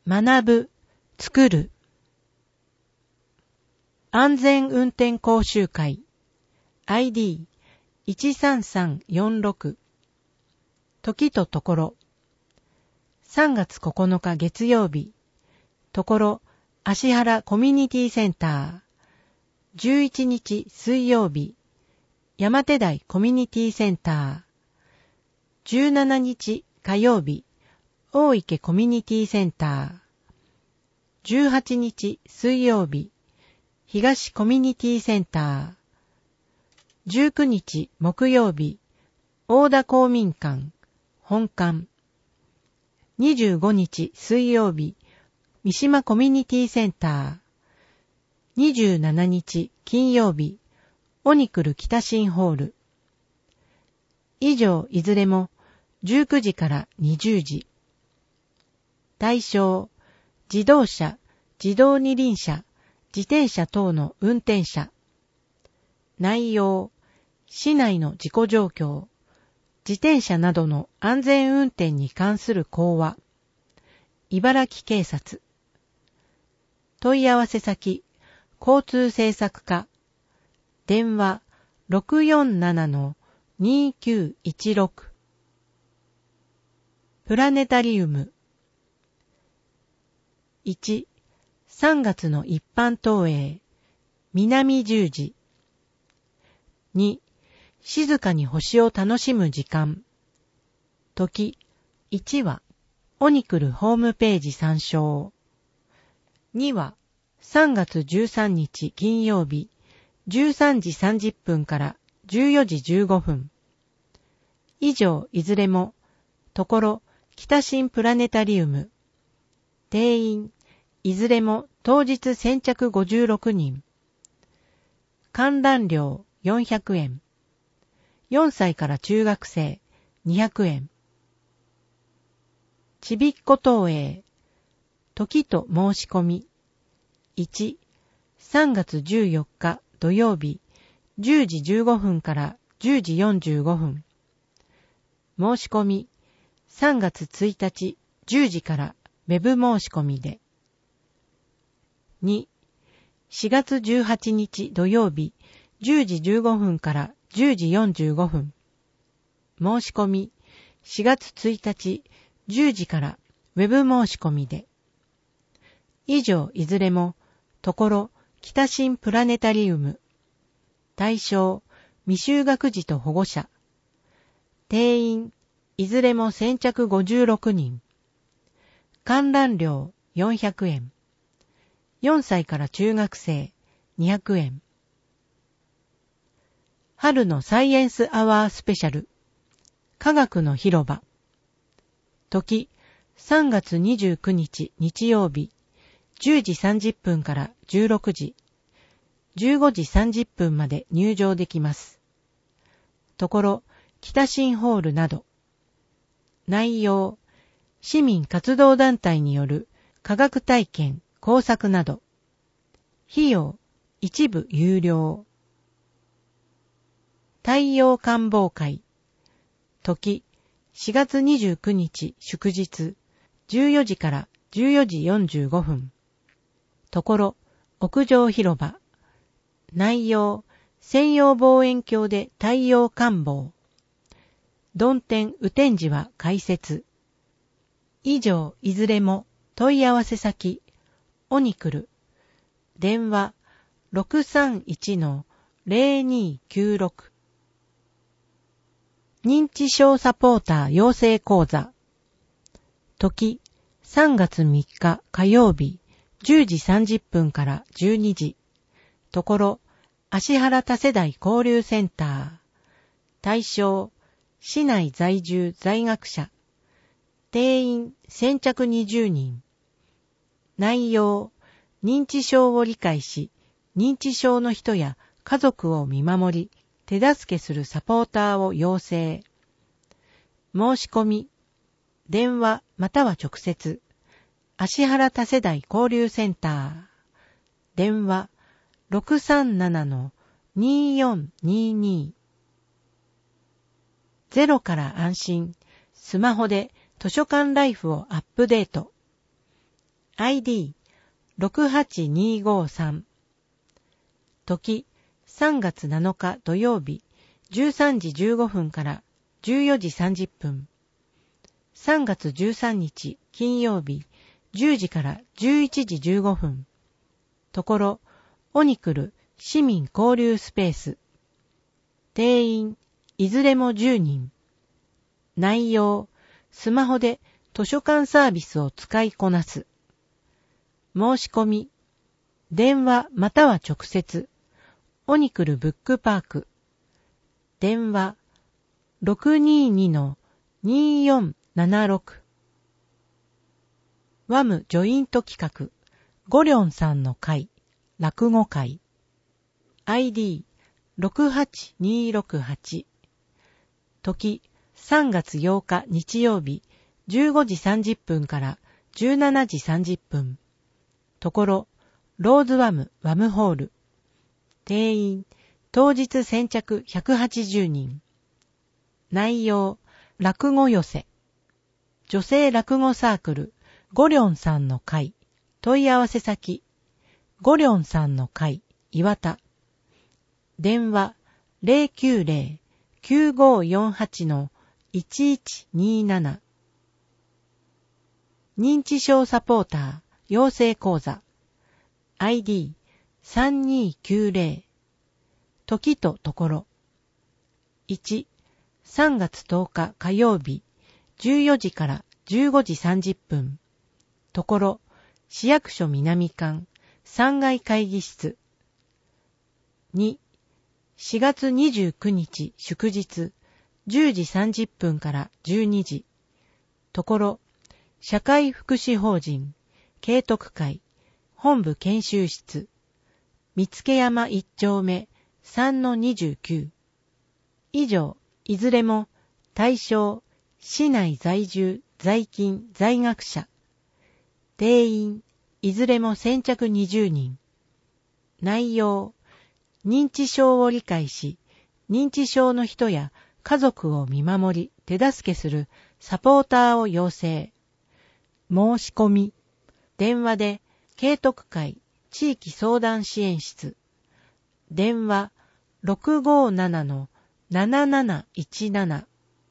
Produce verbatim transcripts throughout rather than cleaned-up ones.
学ぶ、作る。安全運転講習会 アイディーいちさんさんよんろく 時とところさんがつここのか月曜日ところ芦原コミュニティセンターじゅういちにち水曜日山手台コミュニティセンターじゅうしちにち火曜日大池コミュニティセンターじゅうはちにち水曜日東コミュニティセンターじゅうくにち木曜日大田公民館本館にじゅうごにち水曜日三島コミュニティセンターにじゅうしちにち金曜日オニクル北新ホール以上いずれもじゅうくじからにじゅうじ対象自動車、自動二輪車、自転車等の運転者内容市内の事故状況自転車などの安全運転に関する講話茨城警察問い合わせ先交通政策課電話 ろくよんななのにきゅういちろく プラネタリウムいちさんがつの一般投影南十字に静かに星を楽しむ時間時いちはオニクルホームページ参照にはさんがつじゅうさんにち金曜日じゅうさんじさんじゅっぷんからじゅうよじじゅうごふん以上いずれもところ北新プラネタリウム定員いずれも当日先着ごじゅうろくにん観覧料よんひゃくえんよんさいから中学生にひゃくえんちびっこ投影時と申し込みいちさんがつじゅうよっか土曜日じゅうじじゅうごふんからじゅうじよんじゅうごふん申し込みさんがつついたちじゅうじからウェブ申し込みでにしがつじゅうはちにち土曜日じゅうじじゅうごふんからじゅうじよんじゅうごふん申し込みしがつついたちじゅうじからウェブ申し込みで以上いずれもところ北新プラネタリウム対象未就学児と保護者定員いずれも先着ごじゅうろくにん観覧料よんひゃくえんよんさいから中学生にひゃくえん春のサイエンスアワースペシャル科学の広場時さんがつにじゅうくにち日曜日じゅうじさんじゅっぷんからじゅうろくじじゅうごじさんじゅっぷんまで入場できますところ北新ホールなど内容市民活動団体による科学体験工作など費用一部有料太陽観望会時しがつにじゅうくにち祝日じゅうよじからじゅうよじよんじゅうごふんところ屋上広場内容専用望遠鏡で太陽観望曇天雨天時は開設以上いずれも問い合わせ先オニクル電話 ろくさんいちのぜろにきゅうろく 認知症サポーター養成講座時さんがつみっか火曜日じゅうじさんじゅっぷんからじゅうにじところ芦原多世代交流センター対象市内在住在学者定員先着にじゅうにん内容認知症を理解し認知症の人や家族を見守り手助けするサポーターを養成申し込み電話または直接芦原多世代交流センター電話 ろくさんななのによんにに ゼロから安心スマホで図書館ライフをアップデートアイディーろくはちにーごーさん。時、さんがつなのか土曜日、じゅうさんじじゅうごふんからじゅうよじさんじゅっぷん。さんがつじゅうさんにち金曜日、じゅうじからじゅういちじじゅうごふん。ところ、オニクル市民交流スペース。定員、いずれもじゅうにん。内容、スマホで図書館サービスを使いこなす。申し込み、電話または直接、オニクルブックパーク。電話、ろくにーにー にーよんななろく。ワムジョイント企画、ゴリョンさんの会、落語会。アイディーろくはちにーろくはち。時、さんがつようか日曜日、じゅうごじさんじゅっぷんからじゅうしちじさんじゅっぷん。ところ、ローズワムワムホール。定員、当日先着ひゃくはちじゅうにん。内容、落語寄せ。女性落語サークル、ゴリョンさんの会。問い合わせ先、ゴリョンさんの会、岩田。電話、ゼロきゅうゼロ きゅうごよんはち いちいちにーなな。認知症サポーター、養成講座。アイディーさんにーきゅうゼロ。時とところ。いち、さんがつとおか火曜日、じゅうよじからじゅうごじさんじゅっぷん。ところ、市役所南館さんがい会議室。に、しがつにじゅうくにち祝日、じゅうじさんじゅっぷんからじゅうにじ。ところ、社会福祉法人、慶徳会、本部研修室、見附山一丁目 さんのにじゅうきゅう。以上、いずれも、対象、市内在住、在勤、在学者。定員、いずれも先着にじゅうにん。内容、認知症を理解し、認知症の人や家族を見守り、手助けするサポーターを養成。申し込み、電話で、慶徳会地域相談支援室。電話、ろくごーなな なななないちなな。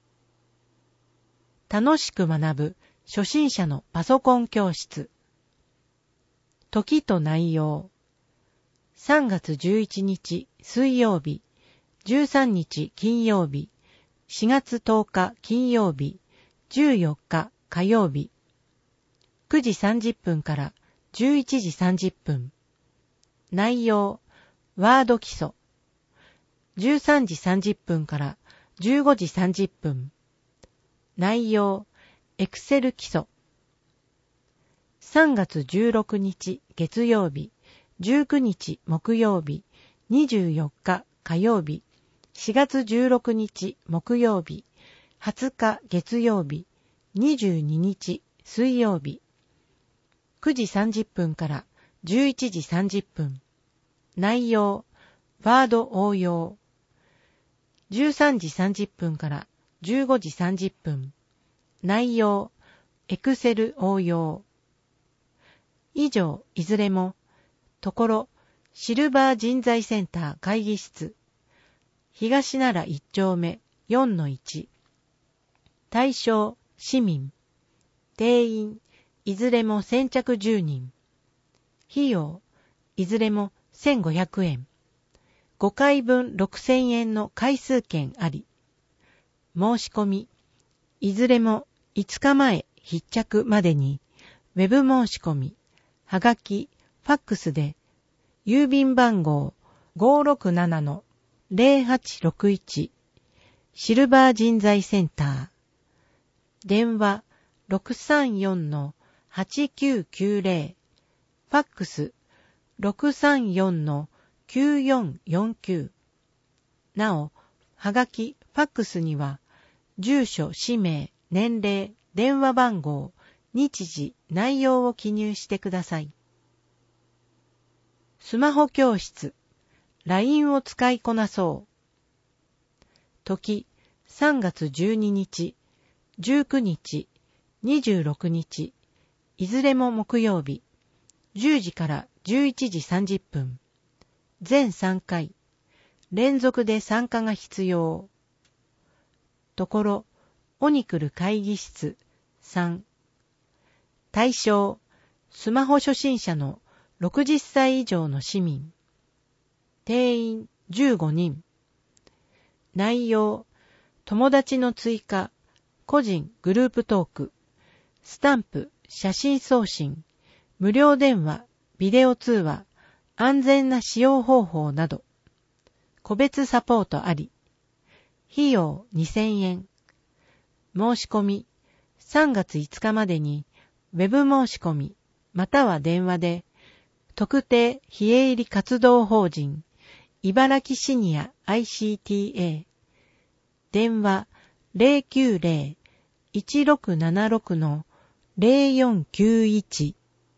楽しく学ぶ初心者のパソコン教室。時と内容。さんがつじゅういちにち水曜日、じゅうさんにち金曜日、しがつとおか金曜日、じゅうよっか火曜日。くじさんじゅっぷんからじゅういちじさんじゅっぷん。内容、ワード基礎。じゅうさんじさんじゅっぷんからじゅうごじさんじゅっぷん。内容、エクセル基礎。さんがつじゅうろくにち月曜日、じゅうくにち木曜日、にじゅうよっか火曜日、しがつじゅうろくにち木曜日、はつか月曜日、にじゅうににち水曜日。くじさんじゅっぷんからじゅういちじさんじゅっぷん。内容、ワード応用。じゅうさんじさんじゅっぷんからじゅうごじさんじゅっぷん。内容、エクセル応用。以上、いずれも、ところ、シルバー人材センター会議室。東奈良いっちょうめ よんのいち。対象、市民。定員、いずれも先着じゅうにん。費用、いずれもせんごひゃくえん。ごかいぶんろくせんえんの回数券あり。申し込み、いずれもいつかまえ必着までに、ウェブ申し込み、はがき、ファックスで、郵便番号 ごーろくななのゼロはちろくいち、シルバー人材センター。電話 ろくさんよんのはちきゅうきゅうゼロ、ファックス ろくさんよんのきゅうよんよんきゅう。なお、はがき、ファックスには、住所、氏名、年齢、電話番号、日時、内容を記入してください。スマホ教室、ライン を使いこなそう。時、さんがつじゅうににち、じゅうくにち、にじゅうろくにち、 いずれも木曜日、じゅうじからじゅういちじさんじゅっぷん。全さんかい。連続で参加が必要。ところ、オニクル会議室さん。対象、スマホ初心者のろくじゅっさい以上の市民。定員じゅうごにん。内容、友達の追加、個人グループトーク、スタンプ、写真送信、無料電話、ビデオ通話、安全な使用方法など、個別サポートあり。費用にせんえん。申し込み、さんがついつかまでに、ウェブ申し込み、または電話で、特定非営利活動法人、茨城シニア アイシーティーエー、電話 ゼロきゅうゼロ いちろくななろく ゼロよんきゅういち。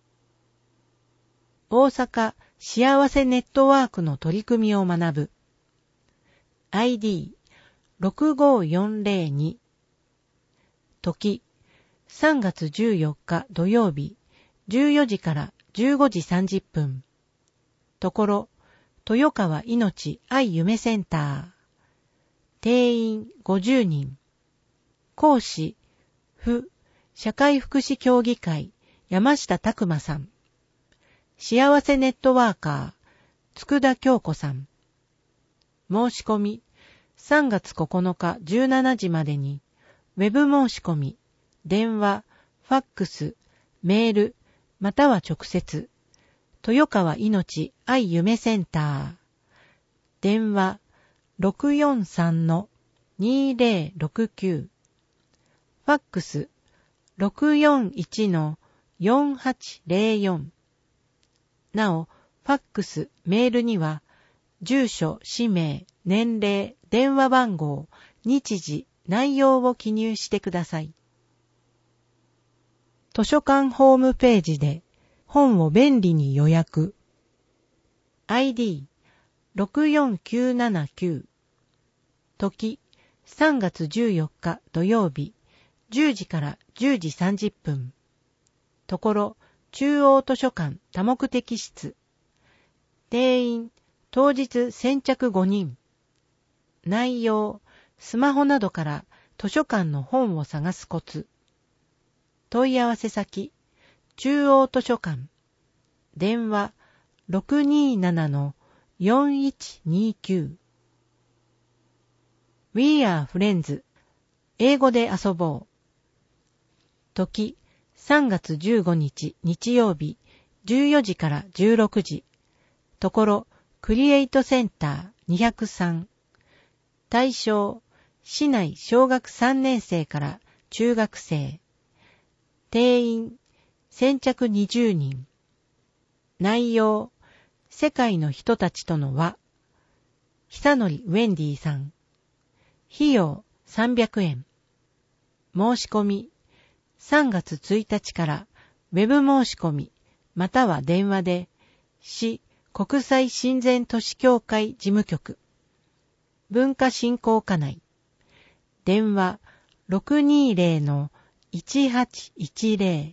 大阪幸せネットワークの取り組みを学ぶ。アイディーろくごよんゼロに。時、さんがつじゅうよっか土曜日、じゅうよじからじゅうごじさんじゅっぷん。ところ、豊川いのち愛夢センター。定員ごじゅうにん。講師、府、社会福祉協議会、山下拓馬さん。幸せネットワーカー、佃京子さん。申し込み、さんがつここのかじゅうしちじまでに、ウェブ申し込み、電話、ファックス、メール、または直接、豊川いのち愛夢センター。電話、ろくよんさんのにゼロろくきゅう。ファックス、ろくよんいちのよんはちゼロよん。なお、ファックス、メールには、住所、氏名、年齢、電話番号、日時、内容を記入してください。図書館ホームページで本を便利に予約。アイディーろくよんきゅうななきゅう。時、さんがつじゅうよっか土曜日、じゅうじからじゅうじさんじゅっぷん。ところ、中央図書館多目的室。定員、当日先着ごにん。内容、スマホなどから図書館の本を探すコツ。問い合わせ先、中央図書館。電話、ろくにーななのよんいちにきゅう。We are friends。英語で遊ぼう。時、さんがつじゅうごにち日曜日、じゅうよじからじゅうろくじ。ところ、クリエイトセンターにひゃくさん。対象、市内小学さんねんせいから中学生。定員、先着にじゅうにん。内容、世界の人たちとの輪。久典ウェンディさん。費用さんびゃくえん。申し込み、さんがつついたちからウェブ申し込み、または電話で、市国際親善都市協会事務局。文化振興課内。電話ろくにーゼロのいちはちいちゼロ。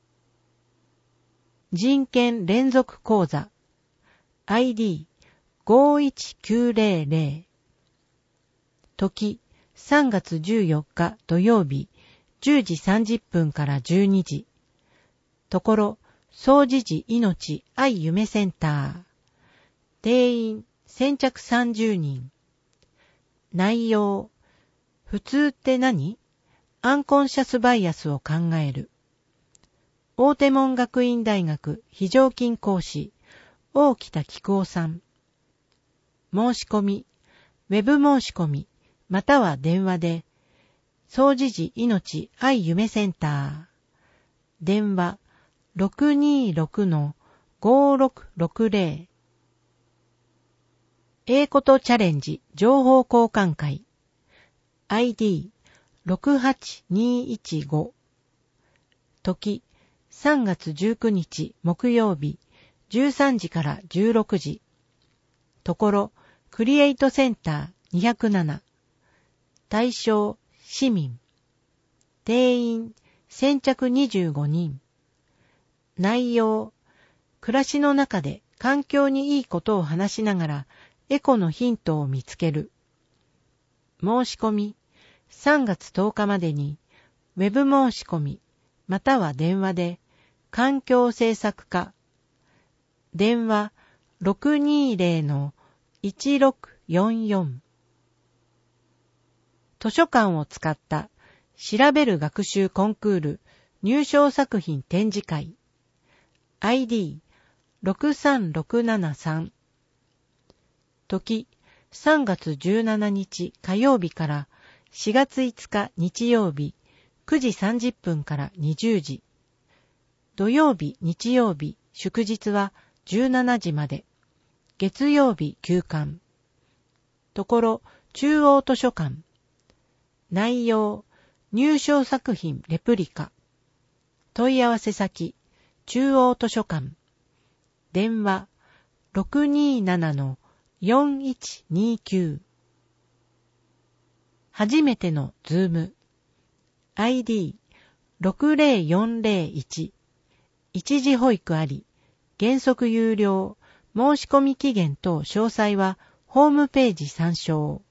人権連続講座。アイディーごいちきゅうゼロゼロ。時、さんがつじゅうよっか土曜日、じゅうじさんじゅっぷんからじゅうにじ。ところ、総持寺いのち愛夢センター。定員、先着さんじゅうにん。内容、普通って何？アンコンシャスバイアスを考える。大手門学院大学非常勤講師、大北菊夫さん。申し込み、ウェブ申し込み、または電話で、総持寺いのち愛夢センター。電話ろくにーろくのごろくろくゼロ。英ことチャレンジ情報交換会。アイディーろくはちにいちご。時、さんがつじゅうくにち木曜日、じゅうさんじからじゅうろくじ。ところ、クリエイトセンターにひゃくなな。対象、市民。定員、先着にじゅうごにん。 内容、暮らしの中で環境にいいことを話しながらエコのヒントを見つける。申し込み、さんがつとおかまでにウェブ申し込みまたは電話で環境政策課、電話 ろくにーぜろ いちろくよんよん。図書館を使った調べる学習コンクール入賞作品展示会 アイディーろくさんろくななさん。時さんがつじゅうしちにち火曜日からしがついつか日曜日くじさんじゅっぷんからにじゅうじ。土曜日、日曜日、祝日はじゅうしちじまで。月曜日休館。ところ中央図書館。内容、入賞作品レプリカ。問い合わせ先、中央図書館。電話 ろくにーななのよんいちにきゅう。初めてのズーム。アイディーろくぜろよんぜろいち。一時保育あり。原則有料。申し込み期限等詳細はホームページ参照。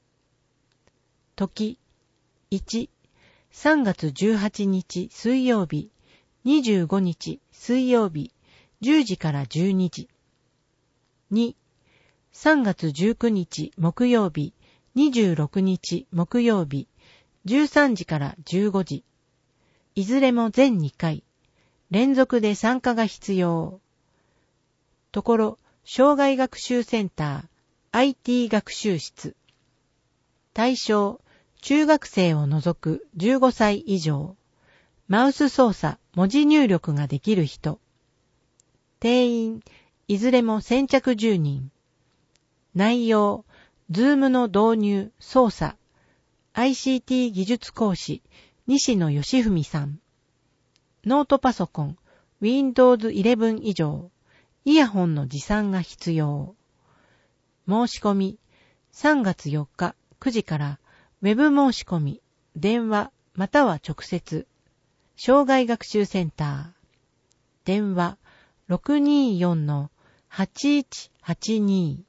時いち、さんがつじゅうはちにち水曜日、にじゅうごにち水曜日、じゅうじからじゅうにじ。に、さんがつじゅうくにち木曜日、にじゅうろくにち木曜日、じゅうさんじからじゅうごじ。いずれも全にかい、連続で参加が必要。ところ、障害学習センター、アイティー 学習室。対象、中学生を除くじゅうごさい以上。マウス操作、文字入力ができる人。定員、いずれも先着じゅうにん。内容、ズームの導入、操作。アイシーティー 技術講師、西野義文さん。ノートパソコン、ウィンドウズイレブン 以上。イヤホンの持参が必要。申し込み、さんがつよっかくじからウェブ申し込み、電話または直接。障害学習センター。電話 ろくにーよんのはちいちはちに。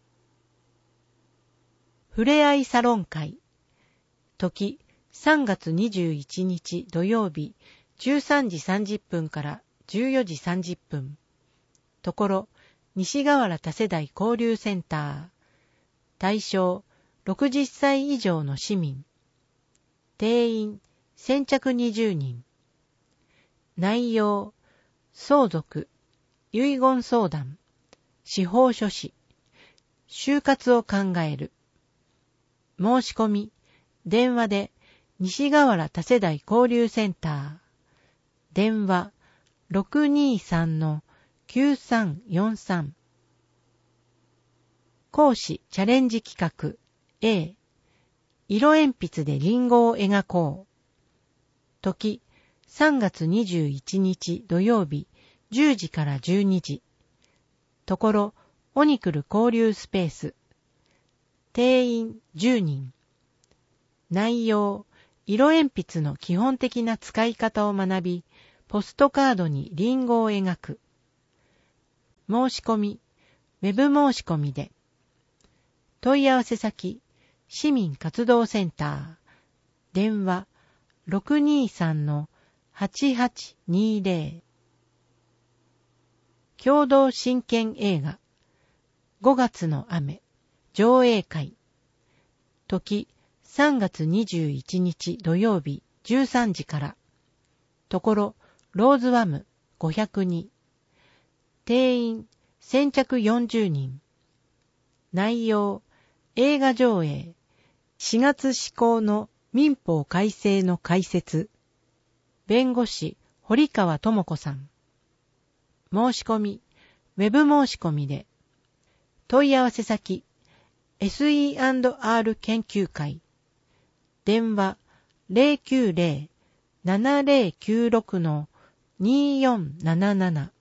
ふれあいサロン会。時さんがつにじゅういちにち土曜日じゅうさんじさんじゅっぷんからじゅうよじさんじゅっぷん。ところ、西河原多世代交流センター。対象、ろくじゅっさい以上の市民。定員、先着にじゅうにん。内容、相続、遺言相談、司法書士、就活を考える。申し込み、電話で、西河原多世代交流センター。電話、ろくにーさんのきゅうさんよんさん。講師チャレンジ企画 A。色鉛筆でリンゴを描こう。時さんがつにじゅういちにち土曜日じゅうじからじゅうにじ。ところオニクル交流スペース。定員じゅうにん。内容、色鉛筆の基本的な使い方を学び、ポストカードにリンゴを描く。申し込み、ウェブ申し込みで。問い合わせ先、市民活動センター。電話、ろくにーさんのはちはちにぜろ。共同親権映画、ごがつの雨、上映会。時、さんがつにじゅういちにち土曜日じゅうさんじから。ところ、ローズワムごひゃくに。定員、先着よんじゅうにん。内容、映画上映。しがつ施行の民法改正の解説。弁護士、堀川智子さん。申し込み、ウェブ申し込みで。問い合わせ先、エスイーアンドアール 研究会。電話 ゼロきゅうゼロ ななゼロきゅうろくのにーよんなななな。